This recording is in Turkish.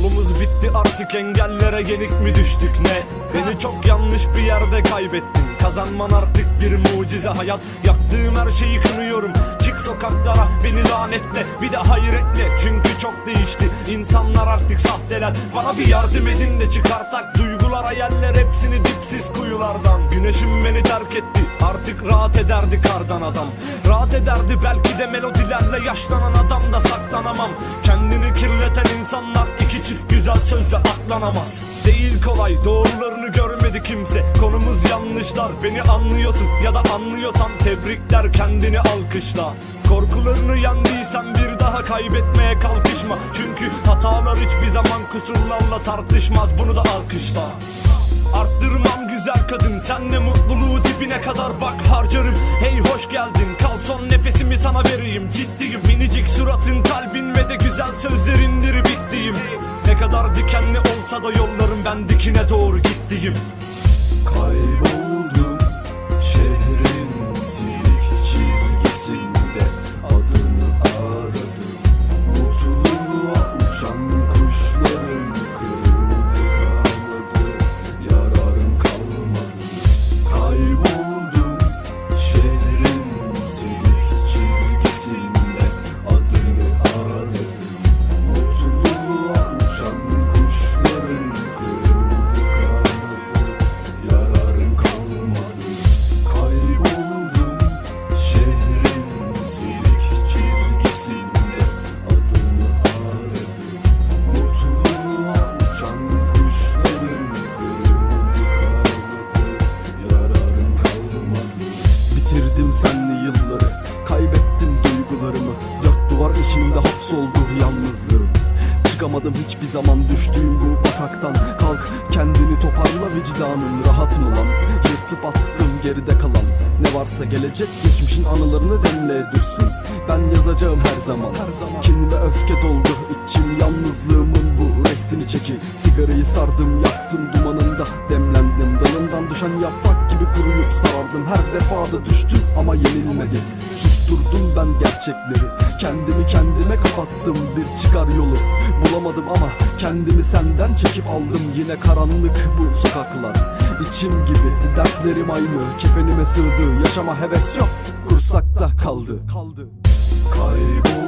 Yolumuz bitti artık, engellere yenik mi düştük ne? Beni çok yanlış bir yerde kaybettin. Kazanman artık bir mucize hayat. Yaktığım her şeyi kınıyorum. Çık sokaklara, beni lanetle, bir de hayretle. Çünkü çok değişti, insanlar artık sahteler. Bana bir yardım edin de çıkartak duygular, hayaller, hepsini dipsiz kuyulardan. Güneşim beni terk etti, artık rahat ederdi kardan adam. Rahat ederdi belki de melodilerle, yaşlanan adam da saklanamam. Kendini kirleten insanlar iki çift güzel sözle aklanamaz. Değil kolay, doğrularını görmedi kimse. Konumuz yanlışlar, beni anlıyorsun ya da anlıyorsan tebrikler, kendini alkışla. Korkularını yendiysen bir daha kaybetmeye kalkışma. Çünkü hatalar hiçbir zaman kusurlarla tartışmaz, bunu da alkışla. Arttırmam güzel kadın, senle mutluluğu dibine kadar bak harcarım. Hey hoş geldin, kal son nefesimi sana vereyim. Ciddiyim, minicik suratın, kalbin ve de güzel sözlerindir bittiğim. Ne kadar dikenli olsa da yollarım, ben dikine doğru gittiğim. Kayboldum şehrin silik çizgisinde, adını aradım. Mutluluğa uçan kuşların kırıldı kanadı, yararım kalmadı. Kayboldum şehrin silik çizgisinde, adını aradım. Mutluluğa uçan kuşların kırıldı kanadı, yararım kalmadı. Kayboldum şehrin silik çizgisinde, adını aradım. Mutluluğa uçan kuşların kırıldı kanadı, yararım kalmadı. Bitirdim senli yılları, kaybettim duygularımı. Dört duvar içinde hapsoldu yalnızlığım. Çıkamadım hiçbir zaman düştüğüm bu bataktan. Kalk kendini toparla, vicdanın rahat mı lan? Yırtıp attım geride kalan ne varsa gelecek, geçmişin anılarını demle dursun. Ben yazacağım her zaman. Kin ve öfke doldu içim, yalnızlığımın bu restini çeki. Sigarayı sardım, yaktım dumanında, demlendim. Dalından düşen yaprak gibi kuruyup sarardım. Her defada düştüm ama yenilmedi. Susturdum ben gerçekleri, kendimi kendime kapattım. Bir çıkar yolu bulamadım ama kendimi senden çekip aldım. Yine karanlık bu sokaklar, İçim gibi dertlerim aynı. Kefenime sığdı, yaşama heves yok, kursakta kaldı. Kaybol